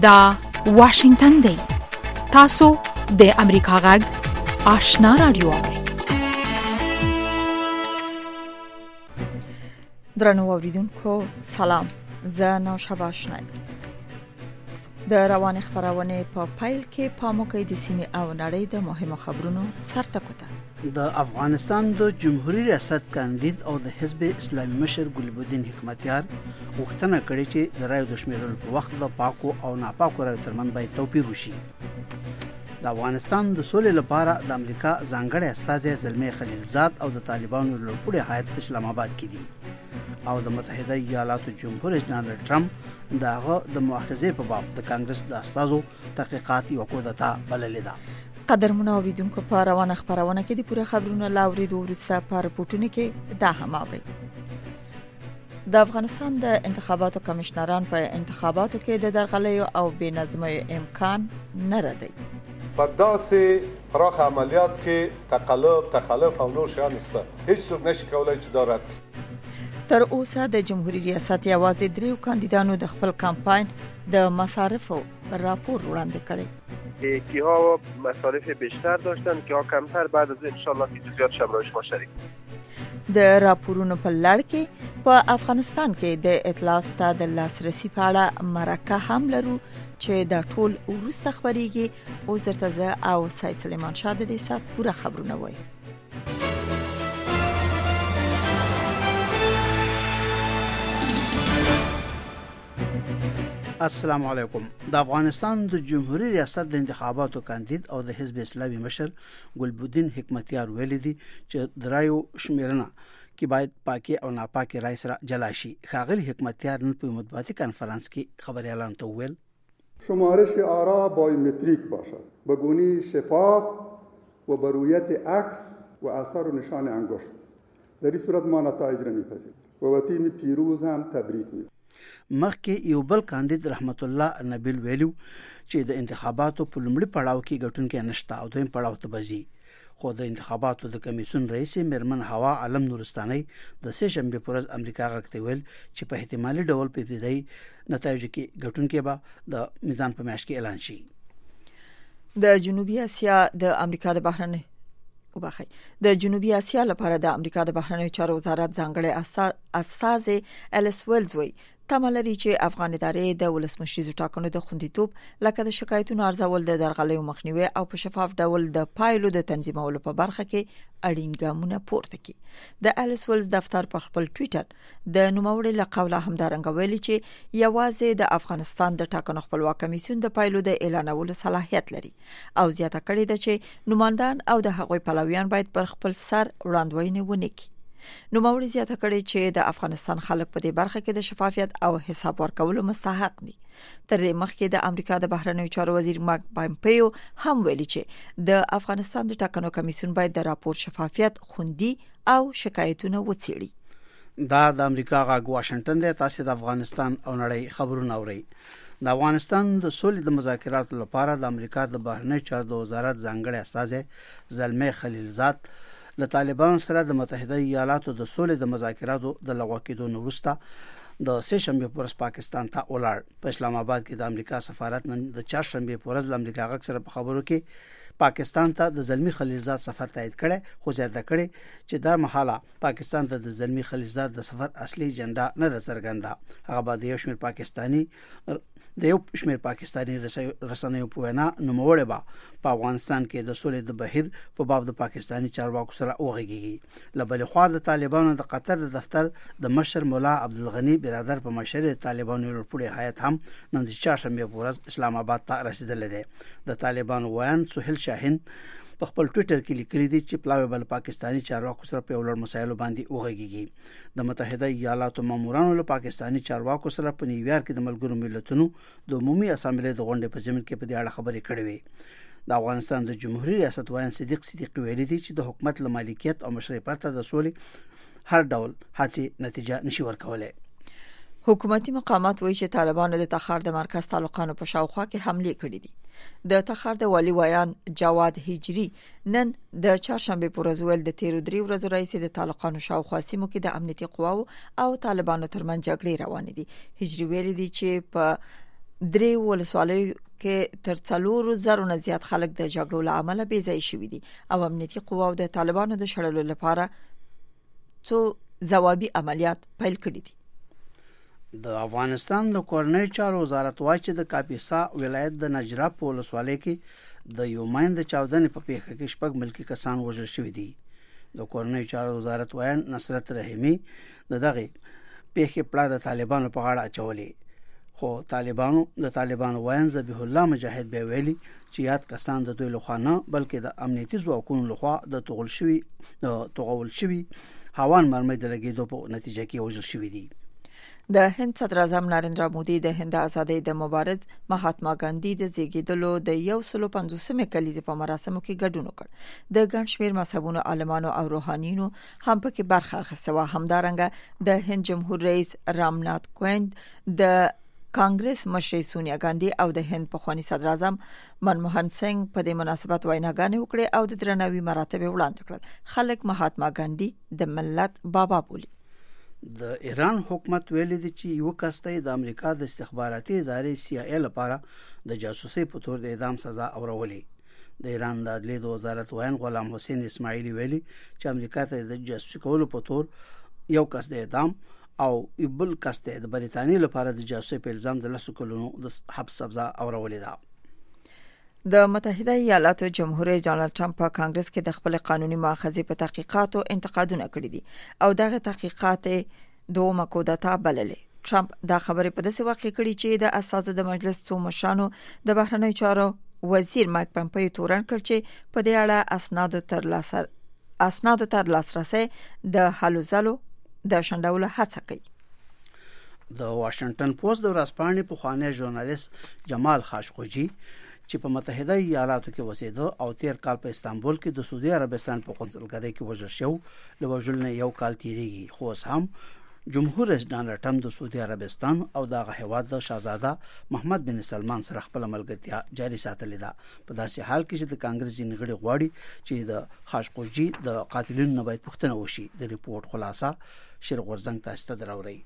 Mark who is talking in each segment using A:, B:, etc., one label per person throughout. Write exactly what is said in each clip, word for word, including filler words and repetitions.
A: دا واشنگتن دی. تاسو د امریکا غږ آشنا رادیو اورئ.
B: درنو اوریدونکو سلام، زه نوشابه آشنا یم. د روان خبرونه په پیل کې پاموکې د سیمې او نړۍ د مهمو خبرونو سرټکو ته.
C: د افغانستان د جمهوریت ریاست کاندید او د حزب اسلامي مشر ګلبدین حکمتیار غوښتنه کړې چې د رایو د شمیرلو په وخت د پاکو او ناپاکو رایو ترمنځ باید توپیر وشي. د افغانستان د سولې لپاره د امریکا ځانګړی استازی زلمی خلیلزاد او د طالبانو لوړپوړي هیات په اسلام آباد کې دي او د متحده ایالاتو جمهور رئیس ډانلډ ټرمپ دغه د مؤاخذې په باب د کانګرس د استازو تحقیقات یو کودتا بللې ده.
B: قدرمن اوریدونکو په روانه خبرونه کې د پوره خبرونو لاوریدو ورسته په راپورټونه کې دا هم اوري. د افغانستان د انتخاباتو کمشنران په انتخاباتو کې د درغلیو او بې نظمۍ امکان نه ردی.
D: په داسې پراخ عملیات کې تقلب تخلف او نور شیان نشته. هیڅ څوک نشي کولای چې دا رد کړي.
B: تر اوسه د جمهوریت ریاست یوازې دریو کاندیدانو د خپل کمپاین د مصارفو راپور وړاندې کړی.
E: کیها مصارف بیشتر داشتن کیها کمتر. بعد از انشالله که جزئیات شمارش ما شریک.
B: د راپورونو په لړ کې په افغانستان کې د اطلاعاتو ته د لاسرسي په اړه مرکه هم لرو چې د ټول وروسته خبريږي او زرتزه او سید سلیمان شاه د دې سات پوره خبرونه وایي.
C: السلام علیکم. د افغانستان د جمهوریت ریاست د انتخاباتو کاندید او د حزب اسلامي مشر ګلبدین حکمتیار ویلي دي چې د رایو شمیرنه کې باید پاکي او ناپاکي رای سره جلا شي. ښاغلي حکمتیار نن په مطبوعاتي کانفرنس کې خبريالان ته وویل
F: شمارش آرا بایومتریک باشد به گونی شفاف و به رویت عکس و اثر و نشان انگشت. در این صورت ما نتایج را میپذیریم و به تیم پیروز هم تبریک میگویم.
C: مخکې یو بل کاندید رحمت الله نبیل ویلو چې د انتخاباتو په لومړي پړاو کې ګټونکي نشته او دویم پړاو ته بځي. خو د انتخاباتو د کمیسیون رئیس میرمن هوا عالم نورستاني د سه شنبه پر ورځ امریکا غږ ویل چې په احتمالي ډول په ابتدایي نتایجو کې ګټونکي به د میزان په میاشت کې اعلان شي.
B: د جنوبي اسیا د امریکا د بهرنی وبخي د جنوبي اسیا لپاره د امریکا د بهرنیو چارو وزارت ځانګړی استازي الیس ویلز وی تملري چې افغان ادارې د ولسمشریزو ټاکنو د خوندیتوب لکه د شکایتونو ارزول د درغلیو مخنیوي او په شفاف ډول د پایلو د تنظیمولو په برخه کې اړین ګامونه پورته کړي. د الیس ویلز دفتر په خپل ټوئیټر د نوموړي له قوله همدارنګه ویلي چې یوازې د افغانستان د ټاکنو خپلواک کمیسیون د پایلو د اعلانولو صلاحیت لري او زیاته کړې ده چې نوماندان او د هغوی پلویان باید پر خپل سر وړاندوینه ونه کړي. نو موري زیاته کړي چې د افغانستان خلک په دې برخه کې د شفافیت او حساب ورکولو مستحق دي. تر دې مخکې د امریکا د بهرنیو چارو وزیر مارک پامپیو هم ویلي چې د افغانستان د ټاکنو کمیسیون باید د راپور شفافیت خوندي او شکایتونه وڅېړي.
C: دا د امریکا غږ واشنگټن دی. تاسو د افغانستان او نړۍ خبرونه اورئ. د افغانستان د سولې د مذاکراتو لپاره د امریکا د بهرنیو چارو د وزارت ځانګړی استازی زلمی خلیلزاد د طالبانو سره د متحده ایالاتو د سولې د مذاکراتو د لغوه کېدو وروسته د سه شنبه پر ورځ پاکستان ته ولاړ. په اسلام آباد کې د امریکا سفارت نن د چهار شنبه پر ورځ د امریکا غږ سره په خبرو کې پاکستان ته د زلمی خلیلزاد سفر تایید کړي، خو زیاته کړي چې دا مهاله پاکستان ته د زلمی خلیلزاد د سفر اصلي اجنډا نه ده څرګنده. هغه به د یو شمېر پاکستاني د یو شمېر پاکستاني رسنیو په وینا نوموړی به په افغانستان کې د سولې د بهیر په باب د پاکستاني چارواکو سره وغږیږي. له بلې خوا د طالبانو د قطر د دفتر د مشر مولا عبدالغنی برادر په مشر طالبانو لوړپوړي هیات هم نن د چهارشنبه په ورځ اسلام آباد ته رسیدلی دی. د طالبانو ویان سهیل شاهین په خپل ټوئیټر کې لیکلي دي چې پلاوی بل پاکستاني چارواکو سره په ولر مسایلو باندې وغږیږي. د متحده ایالاتو مامورانو له پاکستاني چارواکو سره په نیویارک کې د ملګرو ملتونو د عمومي اسامبلې د غونډې په ضمن کې په دې اړه خبرې کړې وې. د افغانستان د جمهوریت ریاست وایي صدیق صدیق ویلي دي چې د حکومت له مالکیت او مشرۍ پرته د سولې هر ډول هڅې نتیجه نشي ورکولای.
B: حکومتي مقامات وایي چې طالبانو د تخار د مرکز تعلقانو په شاوخوا کې حمله کړې دي. د تخار د والی ویان جواد هجری نن د چهارشنبه پر ورځ ول د تیر درې ورځې رئیس د تعلقانو شاوخوا سیمو کې د امنیتي قواو او طالبانو ترمنځ جګړې روانې دي. هجری ویلي دي چې په درې ولسوالیو کې تر څلورو زرو نه زیات خلک د جګړو له امله بې ځای شوي دي او امنیتي قواو د طالبانو د شړلو لپاره څو ځوابي عملیات پیل کړي دي.
C: د افغانستان د کورنۍ چارو وزارت وايي چې د کاپیسا ولایت د نجراب په ولسوالۍ کې د یو ماین د چاودنې په پیښه کې شپږ ملکی کسان وژل شوي دي. د کورنۍ چارو وزارت وايي نصرت رحیمی د دغه پیښې پړه د طالبانو په غاړه اچولې، خو طالبانو د طالبانو وایي ذبیح الله مجاهد به ویلي چې یاد کسان د دوی لخوا نه بلکې د امنیتي ځواکونو لخوا د توغل شوي د توغول شوي هاوان مرمۍ د لګیدو په نتیجه کې وژل شوي دي.
B: د هند صدر اعظم نریندرا مودي د هند آزادۍ د مبارز مهاتما ګاندھی د زیږیدلو د یو سل پنځوسمې کلیزې په مراسمو کې ګډون وکړ. د ګڼ شمېر مذهبونو عالمانو او روحانیونو هم پکې برخه اخیسته و. همدارنګه د هند جمهور رئیس رامنات کوویند، د کانګرس مشر سونیا ګاندھی او د هند پخوانی صدر اعظم منموهن سنگ په دې مناسبت ویناګانې وکړې او د درناوي مراتب وړاندې کړل. خلک مهاتما ګاندھی د ملت بابا بولي.
C: د ایران حکومت ویلي دی چې یو کسته د امریکا د استخباراتي ادارې سی آی ای لپاره د جاسوسي په تور د اعدام سزا اورولې. د ایران د عدلیې د وزارت وایي غلام حسین اسماعیلی ویلي چې امریکا ته د جاسوسي کولو په تور یو کس د اعدام او بل کس د بریتانیا لپاره د جاسوسي په الزام د لسو کلونو د حبس سزا اورولې ده.
B: د متحده ایالاتو جمهور رئیس ډانلډ ټرمپ په کانګرس کې د خپل قانوني مؤاخذې په تحقیقاتو انتقادونه کړي دي او دغه تحقیقات دوه کودتا بللې. ټرمپ دا خبره په داسې وخت کې کړي چې د اساسو د مجلس څو مشرانو د بهرنی چارو وزیر مایک پمپیو تورن کړ چې په دې اړه اسناد تر لاسر اسناد تر لاسرسي د حلو ځلو د شندولو هڅه کوي.
C: د واشنگټن پوسټ د ورځپاڼې په خوانی ژورنالیست جمال خاشقجي چې په متحده ایالاتو کې وسیده او تیر کال په استانبول کې د سعودي عربستان په قونسلګرۍ کې وژل شو، له وژل نه یو کال تیریږي، خو هم جمهور رئیس ډانلډ ټرمپ د سعودي عربستان او دغه هیواد د شاهزاده محمد بن سلمان سره خپل ملګرتیا جاري ساتلې ده. په داسې حال کې چې د کانګرس ځینې غړي غواړي چې د خاشقجي د قاتلینو نه باید پوښتنه وشي. د ریپورت خلاصه شیر غورزنګ تاسو ته دراوړي.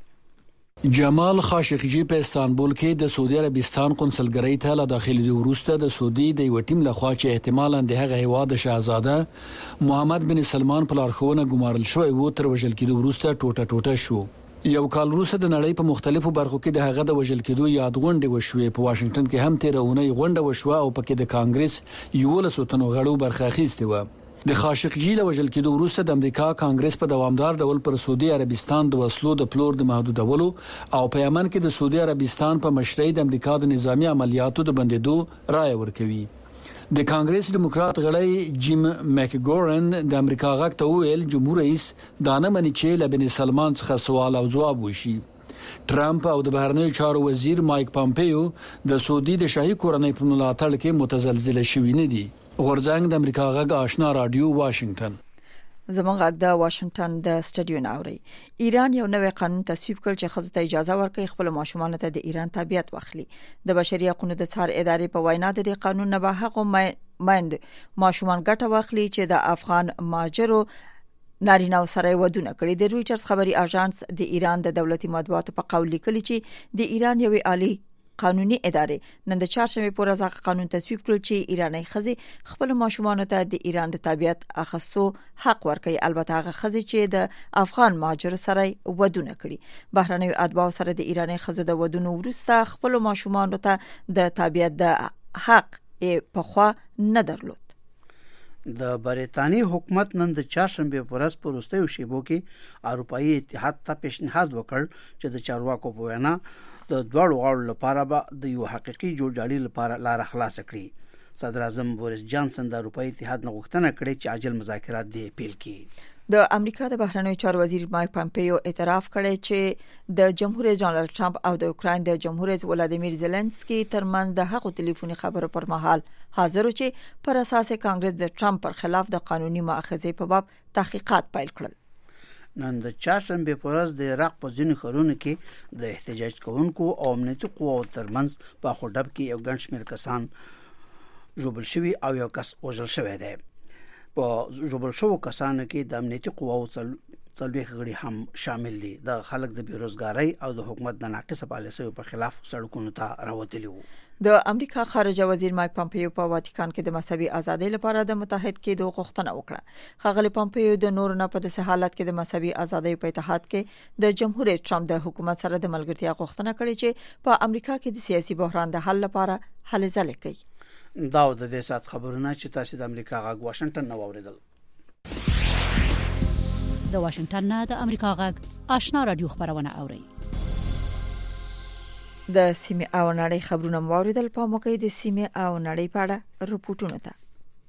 G: جمال خاشقجي په استانبول کې د سعودي عربستان قونسلګرۍ ته له داخلي وروسته د سعودي د یو ټیم لخوا چې احتمالاً د هغه هیواد شاهزاده محمد بن سلمان په لارښوونه ګمارل شوی و تر وژل کېدو وروسته ټوټه ټوټه شو. یو کال وروسته د نړۍ په مختلفو برخو کې د هغه د وژل کېدو یاد غونډې وشوې. په واشنگټن کې هم تیر اونۍ غونډه وشوه او پکې د کانګرس یولسو تنو غړو برخه اخیستې و. د خاشقجي له وژل کېدو وروسته د امریکا کانګرس په دوامدار ډول پر سعودي عربستان د وسلو د پلور د محدودولو او په یمن کې د سعودي عربستان په مشرۍ د امریکا د نظامی عملیاتو د بندیدو رائے ورکوي. د کانګرس ډیموکرات غړی جیم مکګورن د امریکا غږ ته ویل جمهور رئیس دا نه مني چې له بن سلمان څخه سوال او جواب وشي. ټرمپ او د بهرنیو چارو وزیر مایک پمپیو د سعودي د شاهي کورنۍ په ملاتړ کې متزلزل شوي نه دي. غورځنګ د امریکا غږ آشنا رادیو واشنگټن.
B: زموږ غږ د واشنگټن د سټډیو ناوړي. ایران یو نوې قانون تصویب کړ چې ښځو ته اجازه ورکړي خپل ماشومان ته د ایران تابعیت واخلي. د بشري حقوقو د څار ادارې په وینا د دې قانون نه به هغه مایند ماشومان ګټه واخلي چې د افغان ماجرو نارینه سره ودونه کړي. د رويټرز خبري اژانس د ایران د دولتي مطبوعاتو په قول لیکلي چې د ایران یوې عالی قانوني ادارې نن د چهارشنبه په ورځ قانون تصویب کړ چې ایرانی ښځې خپل ماشومان ته د ایران د تابعیت اخیستو حق ورکړي. البته هغه ښځې چې د افغان ماجر سره ودونه کړي. بهرنیو اتباع سره د ایرانی ښځو د ودونو وروسته خپل ماشومان ته د تابعیت د حق په خوا نه درلود.
C: د بریتانیې حکومت نن د چهارشنبه په ورځ په وروستیو شیبو کې اروپایي اتحاد ته پیشنهاد وکړ چې د چارواکو په وینا د دوړو غاړو لپاره به د یو حقيقي جوړجاړي لپاره لار خلاص کړي. صدر اعظم بوریس جانسن د اروپایي اتحاد نه غوښتنه کړې چې عاجل مذاکرات دی پیل کړي.
B: د امریکا د بهرنیو چارو وزیر مایک پمپیو اعتراف کړی چې د جمهور رئیس ډانلډ ټرمپ او د اوکراین د جمهور رئیس ولادیمیر زيلنسکي ترمنځ د هغو ټلیفوني خبرو پر مهال حاضر چې پر اساس کانګرس د ټرمپ پر خلاف د قانوني مؤاخذې په باب تحقیقات پیل کړل.
C: نن د چهارشنبه په ورځ د عراق په ځینو ښارونو کې د احتجاج کوونکو او امنیتي قواو ترمنځ په خوډب کې یو ګڼ شمېر کسان ژوبل شوي او یو کس وژل شوی دی. په جوړ شو کسانو کې د امنیتي قواو څلويخ غړي هم شامل دي. د خلک د بیروزګاری او د حکومت د ناقصه پالیسیو په خلاف سړکونو ته راوتلي وو.
B: د امریکا خارجه وزیر مایک پامپیو په واتیکان کې د مذهبي ازادۍ لپاره د متحد کېدو غوښتنه وکړه. خغلی پامپیو د نور نه په داسې حالت کې د مذهبي ازادۍ په اتحاد کې د جمهور رئیس ټرمپ د حکومت سره د ملګرتیا غوښتنه کړې چې په امریکا کې د سیاسي بحران د حل لپاره هلې ځلې کوي.
C: دا د دې سات خبرونه چې تاسو د امریکا غږ واشنگټن نو اوریدل.
H: د واشنگټن نه د امریکا غږ آشنا رادیو خبرونه اوري.
B: د سیمه او نړۍ خبرونه موریدل په موقع د سیمه او نړۍ په اړه رپورټونه ده.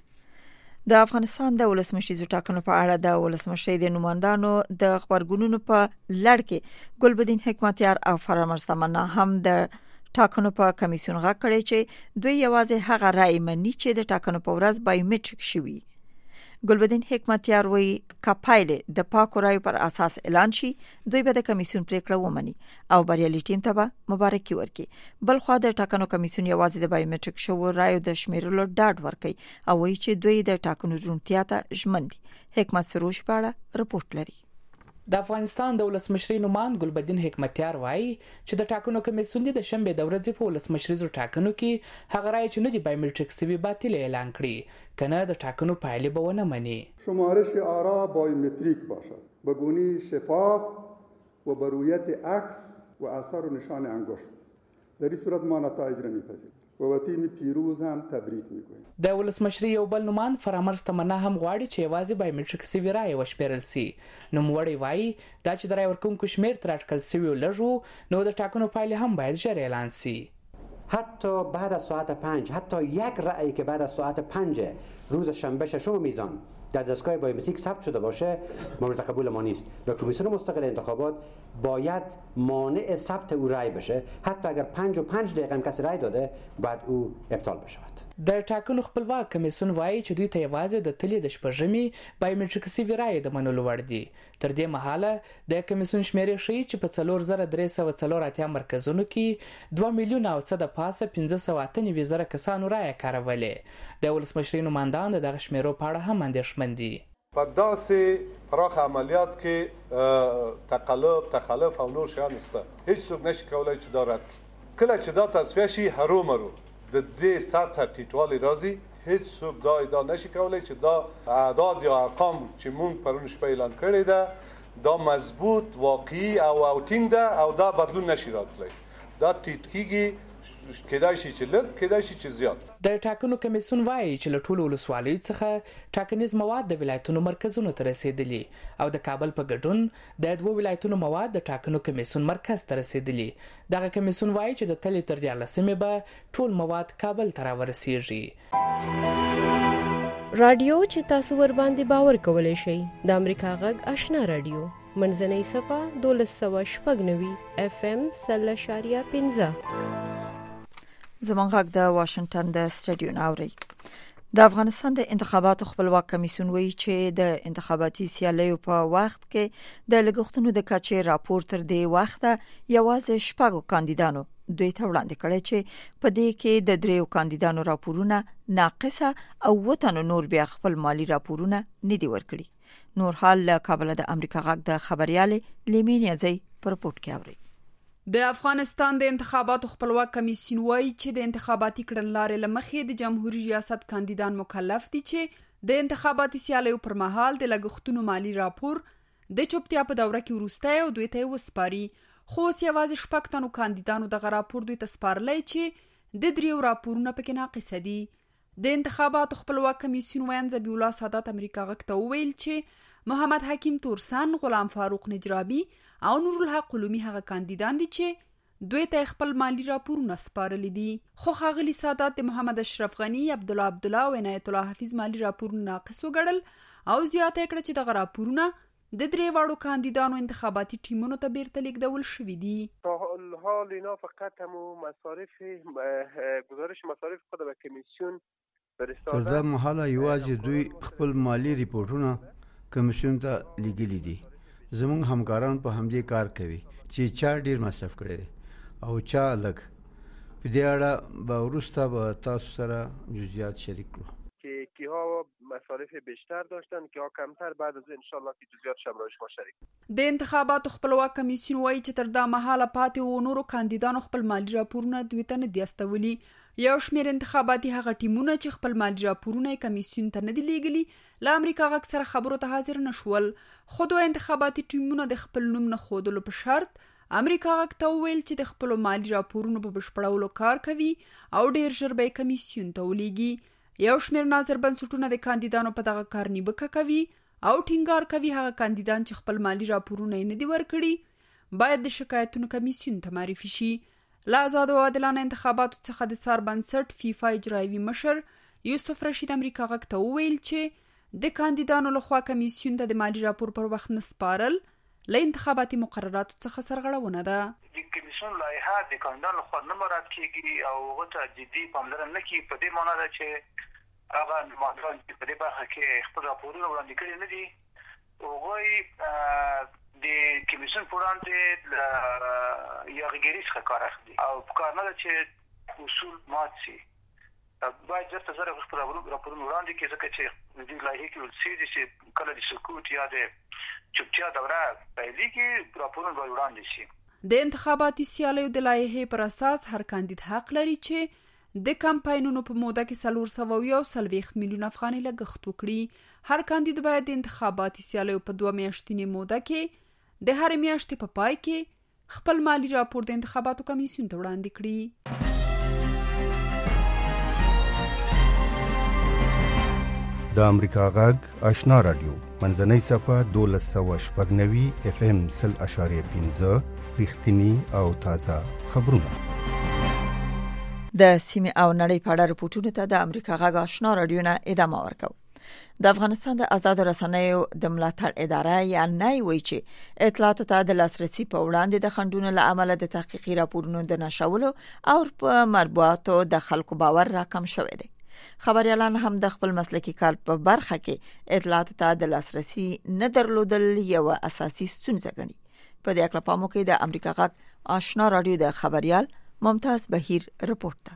B: د افغانستان د ولسمشر ټاکنو په اړه د ولسمشر د نمائندانو د خبرګونونو په لړ کې ګلبدین حکمتیار او فرامرز تمنا هم د ټاکنو په کمیسیون غږ کړی چې دوی یوازې هغه رائے مني چې د ټاکنو په ورځ بایومټریک شوی. ګلبدین حکمتیار وی کپایله د پاکو رایو پر اساس اعلان شي دوی به د کمیسیون پریکړه ومني او بریالي ټیم ته به مبارکي ورکړي. بل خو د ټاکنو کمیسیون یوازې د بایومټریک شو رایو د شمیرلو ډاډ ورکړي او وی چې دوی د ټاکنو روڼتیا ته ژمن دي. حکمت سروش په اړه رپورټ لري.
I: د افغانستان د ولسمشر نومان ګلبدین حکمتیار وایي چې د ټاکنو کمیسیون د شنبه د ورځې په ولسمشریزو ټاکنو کې هغه رایې چې نه دی بایومټریک سوي باطل اعلان کړي کنه د ټاکنو پایلې به ونه مني.
F: شمارش آرا بایومتریک باشد به گونی شفاف و بر رویت عکس و اثر و نشان انگشت. در این صورت ما نتایج را میپذیریم و تیم پیروز هم تبریک میگویم.
I: د ولسمشر یو بل نومان فرامرز تمنا هم غواړي چې یوازې بایومټریک سوي رایې وشمیرل سي. نوموړی وایي دا چې د رایې ورکوونکو شمیر تر اټکل سوي لږ نو د ټاکنو پایلې هم باید ژر اعلان سي.
J: حتی بعد از ساعت پنج حتی یک رأی که بعد از ساعت پنج روز شنبه ششم میزان در دستگاه بایومتریک ثبت شده باشه مورد قبول ما نیست و کمیسیون مستقل انتخابات باید مانع ثبت او رأی بشه. حتی اگر پنج و پنج دقیقه هم کسی رأی داده بعد او ابطال بشود.
I: د ټاکنو خپلواک کمیسیون وایي چې دوی ته یوازې د تلې د شپږمې بایومټریک سوي رایې د منلو وړ دي. تر دې مهاله د کمیسیون شمیرې ښیي چې په څلور زره درې سوه څلور اتیا مرکزونو کې دوه میلیونه او څه د پاسه پنځه سوه اته نوي زره کسانو رایې کارولې. د ولسمشر نمایندان د دغه شمیرو په اړه هم اندېښمن دي.
D: په داسې پراخ عملیات کې تقلب تخلف او نور شیان نشته. هیڅ څوک نشي کولای چې دا رد کړي. کله چې دا تصفیه شي هرومرو د دې سطح ټیټوالي راځي هیڅ څوک دا ادعا نشي کولای چې دا اعداد یا ارقام چې مونږ پرون شپه اعلان کړی ده دا مضبوط واقعي او او ټینګ ده او دا بدلون نشي راتلی. دا ټیټ کیږي کېدای شي چې لږ کېدای شي چې زیات.
I: د ټاکنو کمیسیون وایي چې له ټولو ولسوالیو څخه ټاکنیز مواد د ولایتونو مرکزونو ته رسیدلي او د کابل په ګډون د دوه ولایتونو مواد د ټاکنو کمیسیون مرکز ته رسیدلي. دغه کمیسیون وایي چې د تلې تر دیارلسمې به ټول مواد کابل ته راورسیږي.
K: رادیو چې تاسو ور باندې باور کولای شئ د امریکا غږ آشنا رادیو منځنۍ صفه دولس سوه شپږ نوي اف ام سل اشاریه پنځه.
B: زمونږ غږ د واشنگټن د سټډیو ناوري. د افغانستان د انتخاباتو خپلواک کمیسیون وایي چې د انتخاباتي سیالیو په وخت کې د لګښتونو د کچې راپور تر دې وخته یوازې شپږو کاندیدانو دوی ته وړاندې کړی چې په دې کې د دریو کاندیدانو راپورونه ناقصه او وټانو نور بیا خپل مالی راپورونه نه دي ورکړي. نور حال له کابل د امریکا غږ د خبريالې لیمینیا زی پر رپورت کې اوري.
A: د افغانستان د انتخاباتو خپلواک کمیسیون وایي چې د انتخاباتي کړنلارې لمخې د جمهوریت ریاست کاندیدان مکلف دي چې د انتخاباتي سیالیو پر مهال د لګښتونو مالی راپور د چوپتیا په دوره کې ورسته او دوی ته وسپاري. خو یوازې شپږ تنو کاندیدانو دغه راپور دوی ته سپارلی چې د دریو راپورونه پکې ناقصه دي. د انتخاباتو خپلواک کمیسیون ویان ذبیح الله سادات امریکا غږ ته وویل چې محمد حکیم تورسن، غلام فاروق نجرابي او نور الحق قلومی هغه کاندیدان دي چې دوی ته خپل مالی راپورونه سپارلي دي. خو ښاغلي سادات د محمد اشرف غنی، عبدالله عبدالله او عنایت الله حفیظ مالی راپورونه ناقص وګڼل او زیاته کړه چې دغه راپورونه د درې واړو کاندیدانو انتخاباتي ټیمونو ته بیرته لیږدول شوي دي.
E: حال اینا فقط هم مصارف گزارش مصارف خود به کمیسیون
L: تر دا مهاله یوازې دوی خپل مالی ریپورټونه کمیسیون ته لیږلي دي. زمونږ همکاران په همدې کار کوي چې چا ډیر مصرف کړي او چا لږ. په دې اړه به وروسته به تاسو سره جزئیات شریک کړو.
E: که که ها مصارف بیشتر داشتن که ها کمتر. بعد از انشالله که جزئیات شمرایش ما شریک.
A: د انتخاباتو خپلواک کمیسیون وایي چې تر دا مهاله پاتې و نورو کاندیدانو خپل مالي راپورونه دوی ته نه دي استولي. یو شمېر انتخاباتي هغه ټیمونه چې خپل مالي راپورونه کمیسیون ته نه دي لیږلي له امریکا غږ سره خبرو ته حاضر نشول. خو دوه انتخاباتي ټیمونه د خپل نوم نه ښودلو په شرط امریکا غږ ته وویل چې د خپلو مالي راپورونو په بشپړولو کار کوي او ډیر ژر به کمیسیون ته ولیږي. یو شمېر ناظر بنسټونه د کاندیدانو په دغه کار نیوکه کوي او ټینګار کوي هغه کاندیدان چې خپل مالي راپورونه یې نه دي ورکړي باید د شکایتونو کمیسیون ته معرفي شي. له آزادو او عادلانه انتخاباتو څخه د څار بنسټ فیفا اجرایوي مشر یوسف رشید امریکا غږ ته وویل چې د کاندیدانو لخوا کمیسیون ته د مالي راپور پر وخت نه سپارل له انتخاباتي مقرراتو څخه سرغړونه ده.
M: د کمیسیون لایحه د کاندیدانو لخوا نه مراعات کیږي او هغه ته جدي پاملرنه نه کیږي. په دې معنی ده چې هغه نمایندګان چې په دې برخه کې خپل راپورونه وړاندې کړي نه دي هغوی د کمیسیون په وړاندې یاغیګري څخه کار اخلي او په کار نه ده چې اصول مات شي. باید ځکه زره خپل راپورونه وړاندې کړي ځکه چې د لایحې کې ولسی دي چې کله د سکوت یا د چوپتیا دوره پیلېږي راپورونه به وړاندې شي.
A: د انتخاباتي سیالیو د لایحې پر اساس هر کاندید حق لري چې د کمپاینونو په موده کې څلور سوه یو څلوېښت میلیونه افغانۍ لګښت وکړي. هر کاندید باید د انتخاباتي سیالیو په دوه میاشتنۍ موده کې د هرې میاشتې په پای کې خپل مالي راپور د انتخاباتو کمیسیون ته وړاندې کړي.
N: د امریکا غږ آشنا رادیو منځنۍ صفحه دولس سوه شپږ نوي اف ام سل اشاریه پنځه رښتینی او تازه خبرونه.
B: د سیمې او نړۍ په اړه رپورټونو ته د امریکا غږ آشنا رادیو نه ادامه ورکوو. د افغانستان د آزاد رسنیو د ملاتړ اداره یا نای وایي چې اطلاعاتو ته د لاسرسي په وړاندې د خنډونو له امله د تحقیقي راپورونو د نشرولو او په مربوطاتو د خلکو باور راکم شوی دی. خبريالان هم د خپل مسلکي کار په برخه کې اطلاعاتو ته د لاسرسي نه درلودل یو اساسي ستونزه ګڼي. په دې اړه په مو کې د امریکا غږ آشنا رادیو د خبريال ممتاز بهیر رپورت ده.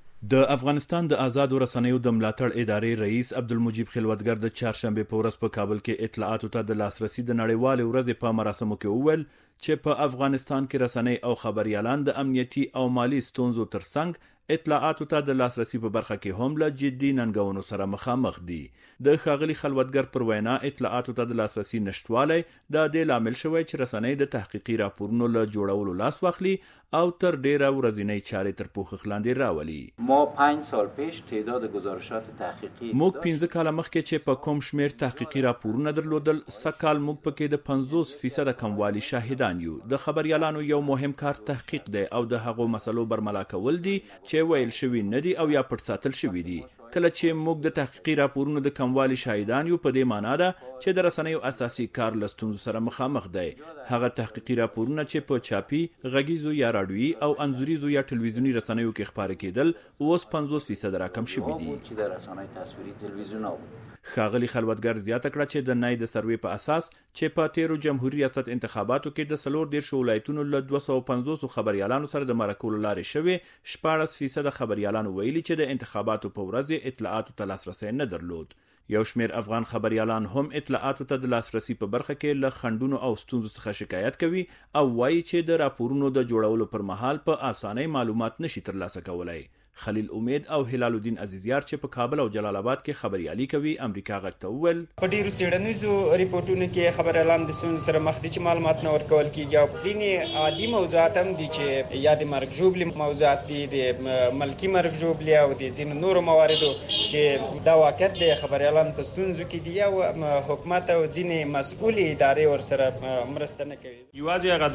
O: د افغانستان د آزاد رسنیو د ملاتړ ادارې رئیس عبدالمجید خلوتګر د چهارشنبه په ورځ په کابل کې اطلاعاتو ته د لاسرسي د نړیوال ورځې په مراسمو کې وویل چې په افغانستان کې رسنۍ او خبريالان د امنیتي او مالی ستونزو ترڅنګ اطلاعاتو ته د لاسرسي په برخه کې هم له جدي ننګونو سره مخامخ دي. د ښاغلي خلوتګر پر وینا اطلاعاتو ته د لاسرسي نشټوالی د دې لامل شوی چې رسنۍ د تحقیقي راپورونو له جوړولو لاس واخلي او تر ډیره ورځنۍ چارې تر پوښښ لاندې راولي.
P: ما پنج سال پیش تعداد گزارشات تحقیقی
O: موږ پنځه کاله مخکې چې په کوم شمیر تحقیقي راپورونه درلودل سکهال موږ پکې د پنځوس فیصد کموالی شاهدان یو. د خبريالانو یو مهم کار تحقیق دی او د هغو مسلو برملا کول دي چې ویل شوی نه دي او یا پټ ساتل شوی دي. کله چې موږ د تحقیقي راپورونو د کموالی شاهدان یو په دې معنی ده چې د رسنیو اساسي کار له ستونزو سره مخامخ دی. هغه تحقیقي راپورونه چې په چاپي غږیزو یا راډیوي او انځوریزو یا ټلویزیونی رسنیو کې خپاره کېدل اوس پنځوس فیصد راکم شوي دي.
P: چې د رسنۍ تصویري تلویزیونو
O: ښاغلي خلوتګر زیاته کړه چې د نای د سروې په اساس چې په تیرو جمهوریت ریاست انتخاباتو کې د څلور دېرش ولایتونو له دوه سوه پنځوس خبريالانو سره د مرکو لارې شوي شپاړس فیصد خبريالانو ویلي چې د انتخاباتو په ورځ اطلاعاتو ته لاسرسی نه درلود. یو شمیر افغان خبريالان هم اطلاعاتو ته د لاسرسي په برخه کې له خنډونو او ستونزو څخه شکایت کوي او وایي چې د راپورونو د جوړولو پر مهال په اسانۍ معلومات نشي ترلاسه کولای. خلیل امید او هلال الدین عزیزیار چې په کابل او جلال آباد کې خبريالي کوي امریکا غږ ته وویل
Q: په ډیرو څېړنیزو ریپورتونو کې خبريالان د ستونزو سره مخ دي چې معلومات نه ورکول کیږي او ځینې عادي موضوعات هم دي چې یا د مرګ ژوبلې موضوعات دي د ملکي مرګ ژوبلې او د ځینو نورو مواردو چې دا واقعیت د خبريالان په ستونزو کې دي او حکومت او ځینې مسؤل ادارې ورسره مرسته نه کوي.
R: یوازې هغه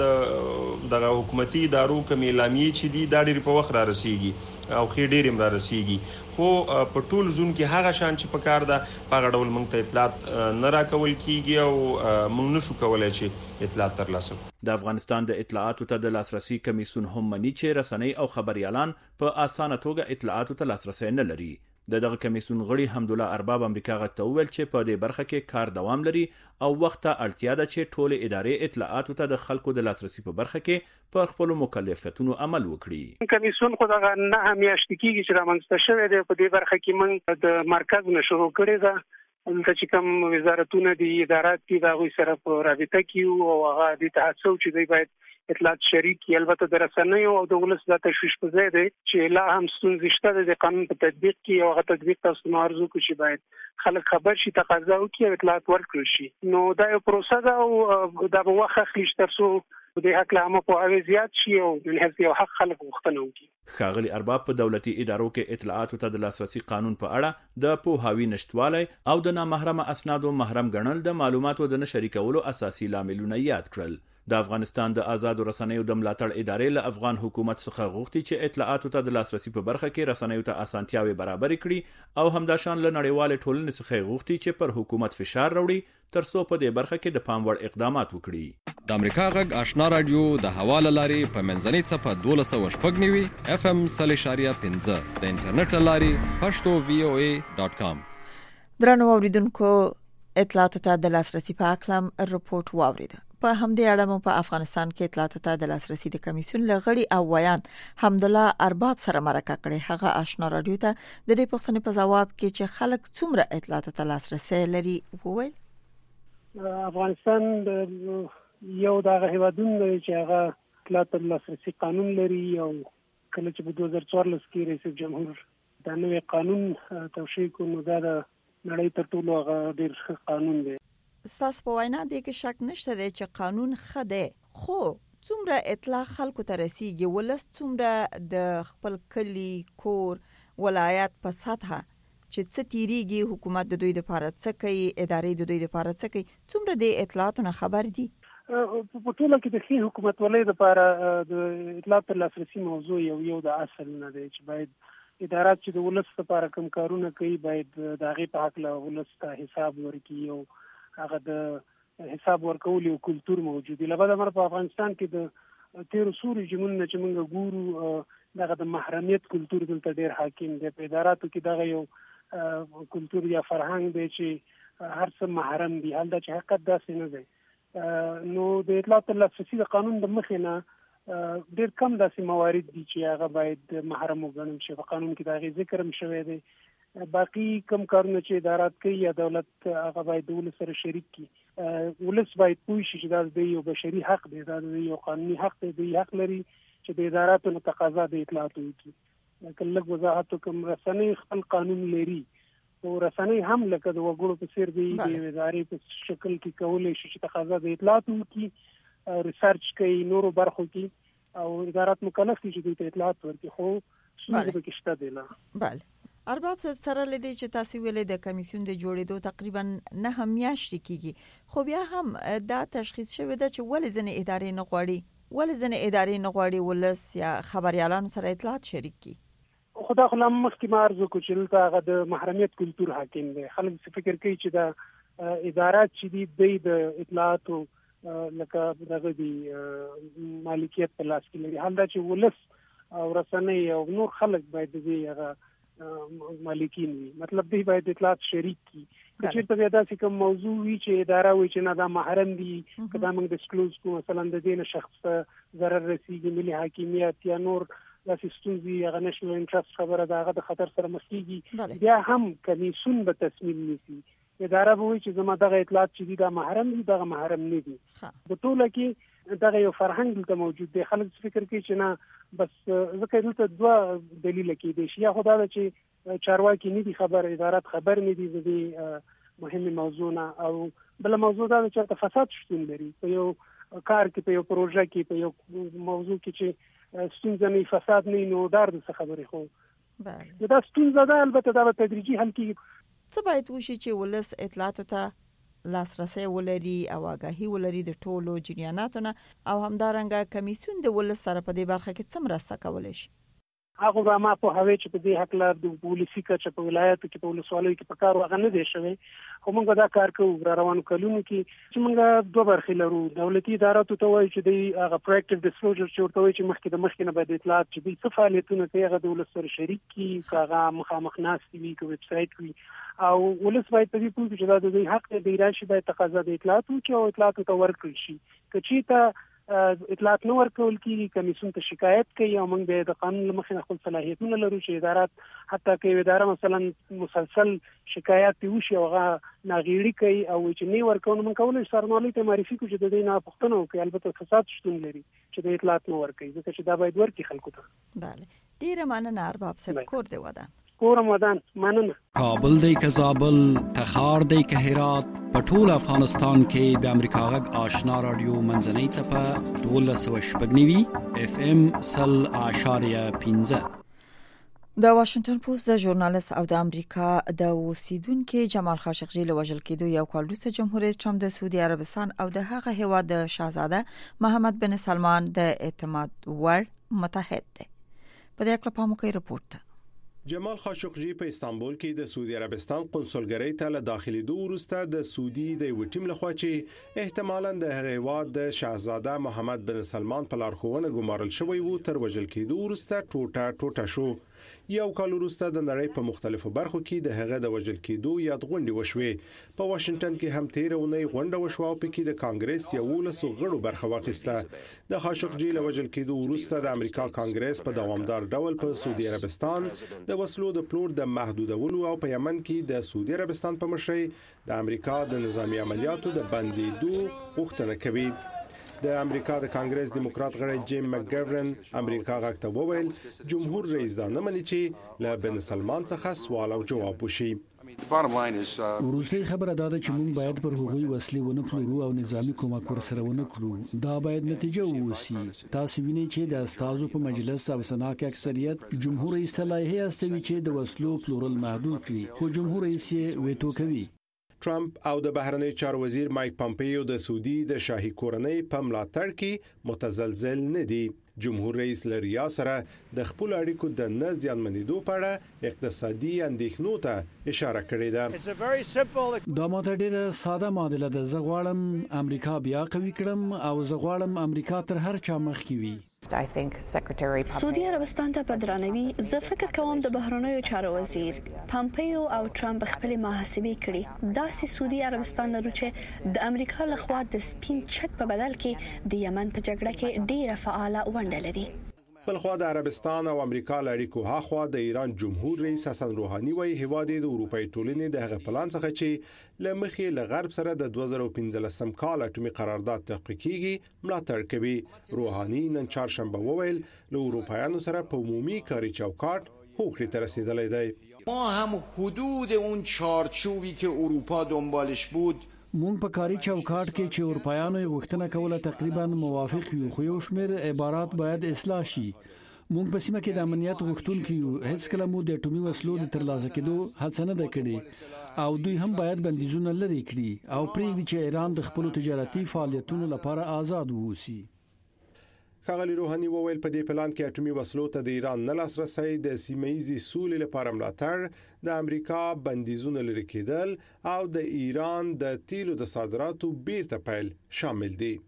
R: د دغه حکومتي ادارو کوم اعلامیې چې دي دا ډېر په وخت را رسیږي او خې ډېر هم را رسیږي خو په ټول زون کې هغه شان چې په کار ده په هغه ډول موږ ته اطلاعات نه راکول کیږي او موږ نشو کولی چې اطلاعات ترلاسه کړو.
O: د افغانستان د اطلاعاتو ته د لاسرسي کمیسیون هم مني چې رسنۍ او خبريالان په اسانه توګه اطلاعاتو ته لاسرسی نه لري. د دغه کمیسیون غړي حمدالله ارباب امریکا غږ ته وویل چې په دې برخه کې کار دوام لري او وخت ته اړتیا ده چې ټولې ادارې اطلاعاتو ته د خلکو د لاسرسي په برخه کې پر خپلو مکلفیتونو عمل وکړي.
S: کمیسیون خو دغه نه میاشتې کېږي چې رامنځته شوی دی. په دې برخه کې موږ د مرکز نه شروع کړې ده. دلته چې کوم وزارتونه دي ادارات دي د هغوی سره په رابطه کې او هغه دې ته هڅو چې دوی باید اطلاعات شریک کړي. البته د رسنیو او د ولس د تشویش په ځای دی چې لا هم ستونزې شته د قانون په تطبیق کې او هغه تطبیق تاسو ته عرض وکړو چې باید خلک خبر شي، تقاضا وکړي او اطلاعات ورکړل شي. نو دا یو پروسه ده او دا به وخت اخلي تر څو د حق له پوهاوی زیات شي او د هڅې او حق خلک غوښتنه وکړي.
O: ښاغلي ارباب په دولتي ادارو کې اطلاعاتو ته د لاسرسي قانون په اړه د پوهاوی نشټوالی او د نامحرمه اسنادو محرم ګڼل د معلوماتو د نه شریکولو اساسي لاملونه یاد کړل. د افغانستان د آزادو رسنیو د ملاتړ ادارې له افغان حکومت څخه غوښتي چې اطلاعاتو ته د لاسرسي په برخه کې رسنیو ته اسانتیاوي برابر کړي او همداشان له نړیوال ټولنې څخه غوښتي چې پر حکومت فشار راوړي ترڅو په دې برخه کې د پام وړ اقدامات وکړي.
T: د امریکا غږ آشنا رادیو د حواله لاري په منځنۍ صفه دولس سوه شپږ نوي اف ام صلی شاریه پنځه د انټرنیټ لاري پښتو وی او ای ډاټ کام.
B: درنو اوریدونکو اطلاعاتو ته د لاسرسي په اکلم رپورت واوریده. په همدې اړه مو په افغانستان کې اطلاعاتو ته د لاسرسي د کمیسیون لغړي او ویان حمدالله ارباب سره مرکه کړې. هغه آشنا رادیو ته د دې پوښتنې په جواب کې چې خلک څومره اطلاعاتو ته لاسرسي لري وویل.
S: افغانستان یو دغه هیوادونه دی چې هغه اطلاعاتو ته لاسرسي قانون لري او کله چې په دوه زره څوارلس کې رئیس جمهور دا نوی قانون توشیح کړ نو دا د نړۍ تر ټولو هغه ډېر ښه قانون دی.
B: ستاسو په وینا دی کې شک نشته دی چې قانون ښه دی، خو څومره اطلاع خلکو ته رسیږي؟ ولس څومره د خپل کلی، کور، ولایت په سطحه چې څه تیریږي، حکومت د دوی لپاره څه کوي، ادارې د دوی لپاره څه کوي، څومره د اطلاعاتو نه خبر دي؟
S: په ټوله کې د ښې حکومتولۍ لپاره د اطلاعاتو ته لاسرسي موضوع یو یو د اصل نه دی چې باید ادارات چې د ولس لپاره کوم کارونه کوي باید د هغې په هکله ولس ته حساب ورکړي او هغه د حساب ورکول یو کلتور موجود دی. لبا د مر په افغانستان کې د تیر سوري جمونه چې موږ ګورو دغه د محرمیت کلتور دلته ډیر حاکم دی. په اداراتو کې دغه یو کلتور یا فرهنګ دی چې هر څه محرم دي. حال دا چې حقیقت داسې نه دی. نو د اطلاعاتو ته لاسرسي د قانون د مخې نه ډیر کم داسې موارد دي چې هغه باید محرم وګڼل شي. په قانون کې د هغې ذکر هم شوی دی. باقی کم کارونه چې ادارات کوي یا دولت هغه باید د ولس سره شریک کړي. ولس باید پوه شي چې دا د یو بشري حق دی، دا د یو قانوني حق دی. دوی حق لري چې د اداراتو نه تقاضا د اطلاعاتو وکړي. که لږ وضاحت وکړم، رسنۍ خپل قانون لري او رسنۍ هم لکه د وګړو په څېر دی د ادارې په شکل کې کولی شي چې تقاضا د اطلاعاتو وکړي، ریسرچ کوي، نورو برخو کې او ادارات مکلف دي چې دوی ته اطلاعات ورکړي. خو ستونزې پکې شته دی. نه
B: بله ارباب صاحب سره لدی چې تاسو ویلې د کمیسیون د جوړېدو تقریبا نه هم میاشتې کیږي، خو بیا هم دا تشخیص شوی ده چې ولې ځینې ادارې نه غواړي ولې ځینې ادارې نه غواړي ولس یا خبريالانو سره اطلاعات شریک کړي.
S: خدا خو لم مخکې ما عرض وکړو چې دلته هغه د محرمیت کلتور حاکم دی. خلک فکر کوي چې دا ادارات چې دي د اطلاعاتو لکه دغه دی مالکیت په لاس کې لري. حال دا چې ولس او رسنۍ او نور خلک باید دې هغه مالکین وي، مطلب دی باید اطلاعات شریک کی. که چیرته بیا داسې کوم موضوع وي چې اداره وي چې نه دا محرم دي، که دا موږ ډسکلوز کوو مثلا د دې نه شخص ته ضرر رسیږي، ملي حاکمیت یا نور داسې ستونزې، هغه نشنل انټرست خبره ده، هغه د خطر سره مخ کېږي، بیا هم کمیسیون به تصمیم نیسي. اداره به وایي چې زما دغه اطلاعات چې دي دا محرم دي، دغه محرم نه دي. په ټوله کې دغه یو فرهنګ دلته موجود دی. خلک فکر کوي چې نه بس ځکه دلته دوه دلیل کېدی شي. یا خدا ده چې چارواکي نه دي خبر، ادارات خبر نه دي د دې مهمه موضوع نه، او بل موضوع دا چې فساد شتون لري په یو کار کې، په یو پروژه کې، په یو موضوع کې چې ستونزه نه فساد نه نو دار د خبرې. خو بله دا ستونزه ده، البته دا به تدریجي حل کېږي.
B: څه باید وشي چې ولس اطلاعاتو ته لاسرسي ولري او آگاهي ولري د ټولو جریاناتو نه، او همدارنګه کمیسیون د ولس سره په دې برخه کې څه مرسته کولی شي؟
S: هغه به ما په هوی چې په دې حق لا د پولیسي کچ په ولایتو کې په ولسوالۍ کې په کار وغه نه دی شوی خو موږ دا کار کوو را روانو کلونو کې چې موږ دوه برخې لرو دولتي اداراتو ته وایي چې د هغه پروکټیو ډیسکلوزر چې ورته وایي چې مخکې د مخکې نه باید اطلاعات چې د څه فعالیتونه کوي هغه د ولس سره شریک کړي هغه مخامخ ناستې وي که ویب سایټ وي او ولس باید په دې پوه شي چې دا د دوی حق دی د راشي باید تقاضا د اطلاعات وکړي او اطلاعاتو ته ورکړي شي که چېرته اطلاعات نه ورکول کېږي کمیسیون ته شکایت کوي او موږ به د قانون له مخې خپل صلاحیتونه لرو چې ادارات حتی که یو اداره مثلا مسلسل شکایت وشي او هغه ناغېړي کوي او چې نه ورکول موږ کولی شو سرنوالۍ ته معرفي کړو چې د دې نه پوښتنه وکړي البته فساد شتون لري چې د اطلاعات نه ورکوي ځکه چې دا باید ورکړي خلکو ته.
B: بله ډېره مننه ارباب صاحب کور دې ودان
S: کورم ودان مننه.
G: کابل دی که زابل تخار دی که هرات په ټول افغانستان کې د امریکا غږ آشنا رادیو منځنۍ څپه دولس سوه شپږ نوي اف ام سل اعشاریه پنځه.
B: د واشنگټن پوسټ د ژورنالیست او د امریکا د اوسیدونکو جمال خاشقجي له وژل کېدو یو کال وروسته جمهور رئیس ټرمپ د سعودي عربستان او د هغه هیواد د شاهزاده محمد بن سلمان د اعتماد وړ متحد دی. په دې اړه پام وکړئ رپورت.
U: جمال خاشقجي په استانبول کې د سعودي عربستان قونسلګرۍ ته له داخليدو وروسته د سعودي د یو ټیم لخوا چې احتمالاً د هغه هیواد د شاهزاده محمد بن سلمان په لارښوونه ګمارل شوی وو تر وژل کېدو وروسته ټوټه ټوټه شو. یو کال وروسته د نړۍ په مختلفو برخو کې د هغه د وژل کېدو یاد غونډې وشوې. په واشنگټن کې هم تیر اونۍ غونډه وشوه او په کې د کانګرس یولس غړو برخه واخیسته. د خاشقجي له وژل کېدو وروسته د امریکا کانګرس په دوامدار ډول په سعودي عربستان د وسلو د پلور د محدودولو او په یمن کې د سعودي عربستان په مشرۍ د امریکا د نظامی عملیاتو د بندیدو غوښتنه کوي. د امریکا د کانګرس دیموکرات غړی جیم مکګورن امریکا غږ ته وویل جمهور رئیس دا نه مني چې له بن سلمان څخه سوال او جواب وشي.
G: وروستۍ خبره دا ده چې موږ باید پر هغوی وسلې ونه پلورو او نظامی کومک ورسره ونه کړو. دا باید نتیجه ووسی. تاسو وینئ چې د استازو په مجلس او سنا کې اکثریت جمهور رئیس لایحه استوي چې د وسلو پلورل محدود کړي خو جمهور رئیس یې ویتو کوي.
U: ټرمپ او د بهرنی چارو وزیر مایک پامپیو د سعودي د شاهي کورنۍ په ملاتړ کې متزلزل نه دي. جمهور رئیس لریا سره د خپل اړیکو د نه زیانمنېدو په اړه اقتصادي اندېښنو ته اشاره کړې ده.
G: دا ماته ډېره ساده معادله ده. زه غواړم امریکا بیا قوي کړم او زه غواړم امریکا تر هر چا مخکې وي.
V: سعودي عربستان ته په درناوي زه فکر کوم د بهرنیو چارو وزیر پامپیو او ټرمپ خپل محاسبې کړي. داسې سعودي عربستان لرو چې د امریکا لخوا د سپین چک په بدل کې د یمن په جګړه کې ډیره فعاله ونډه لري.
U: بلخوا د عربستان او امریکا لړیکو هاخوا د ایران جمهور رئیس حسن روحاني وایي هیواد د اروپای ټولنې د هغه پلان څخه چې لمخې له غرب سره د دوه زره پنځلسم کال اټومي قرارداد تحقیق کیږي ملاتړ کوي. روحاني نن چهارشنبه وویل له اروپایانو سره په عمومي کاري چوکاټ هوکړې ته رسیدلې دی.
W: ما هم حدود اون چارچوبی که اروپا دنبالش بود
G: مونږ په کاری چوکاټ کې چې اروپایانو غوښتنه کوله تقریبا موافق یو خو یو شمېر عبارات باید اصلاح شي. مونږ په سیمه کې د امنیت غوښتونکو یو هیڅ کله مو د اټومي وسلو د ترلاسه کېدو هڅه نه کړې او دوی هم باید بندیزونه لري کړي او پرېږدي چې ایران د خپل تجارتي فعالیتونو لپاره آزاد ووسی.
U: ښاغلي روحاني وویل په دې پلان کې اټومي وسلو ته د ایران نه لاسرسي د سیمه‌ایزي سولې لپاره ملاتړ د امریکا بندیزونه لري کېدل او د ایران د تیلو د صادراتو بیرته پیل شامل دي.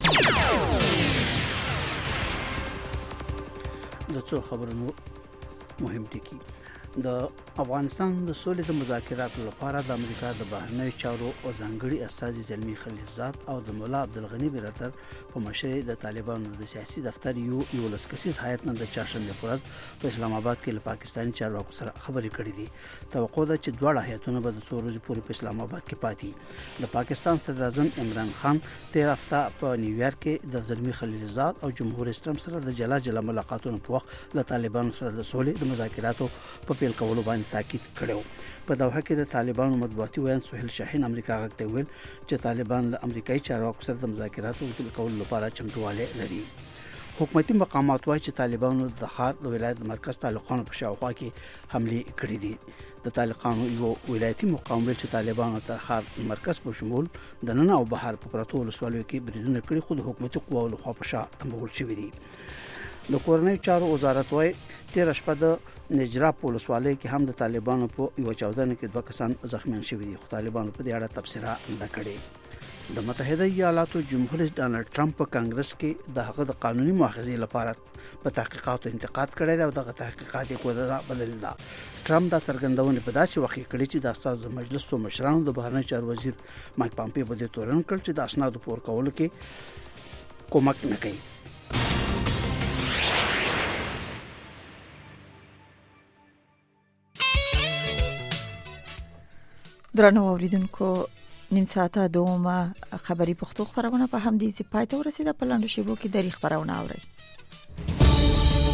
C: د څو خبرونو مهم ټکي د افغانستان د سولې د مذاکراتو لپاره د امریکا د بهرنیو چارو او ځانګړي استازي زلمی خلیلزاد او د مولا عبدالغنی برادر په مشرۍ د طالبانو د سیاسي دفتر یو یو لسکسیز هیئت نن د چهارشنبه پر ورځ په اسلام آباد کې له پاکستاني چارواکو سره خبرې کړې دي. توقع ده چې دواړه هیئتونه به د څو ورځې پورې په اسلام آباد کې پاتې. د پاکستان صدر اعظم عمران خان تیر هفته په نیویارک کې د زلمی خلیلزاد او جمهور رئیس ټرمپ سره د جلا جلا ملاقاتونو په وخت له طالبانو سره د سولې د مذاکراتو په پیل کولو باندې تاکید کړو. په دوحه کې د طالبانو مطبوعاتي ویان سهیل شاهین امریکا غږ ته ویل چې طالبان له امریکایي چارواکو سره د مذاکراتو د پیل کولو لپاره چمتووالی لري. حکومتي مقامات وايي چې طالبانو د خار د ولایت مرکز تعلقانو په شاوخوا کې حمله کړې دي. د طالقانو یو ولایتي مقام ویل چې طالبانو د خار مرکز په شمول د نن او بهر په پرتو ولسوالیو کې بریدونه کړي خو د حکومتي قواو لخوا په شا تمبول شوې دي. د کورنۍ چارو وزارت وايي تیر شپه د نجراب ولسوالۍ کې هم د طالبانو په یو چاودنه کې دوه کسان زخمیان شوي دي. خو طالبانو په دې اړه تبصره نه کړې. د متحده ایالاتو جمهور رئیس ډانلډ ټرمپ په کانګرس کې د هغه د قانوني مؤاخذې لپاره په تحقیقاتو انتقاد کړی دی او دغه تحقیقات یې کوله بلل دا. ټرمپ دا څرګندونه په داسې وخت کې کړې چې د اساسو مجلس او مشرانو د بهرنی چارو وزیر مایک پامپیو په دې تورن کړ چې د اسنادو پور کولو کې کومک نه کوي.
B: درنو اوریدونکو نیم ساعته دومه خبری پښتو خبرونه په همدې ځای پای ته ورسیده. په لاندې شیبو کې د خبرونه اورئ.